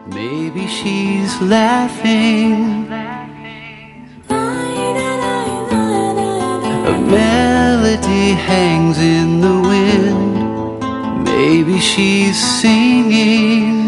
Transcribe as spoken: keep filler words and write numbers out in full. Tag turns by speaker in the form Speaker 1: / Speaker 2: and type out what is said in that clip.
Speaker 1: Maybe she's laughing. A melody hangs in the wind. Maybe she's singing.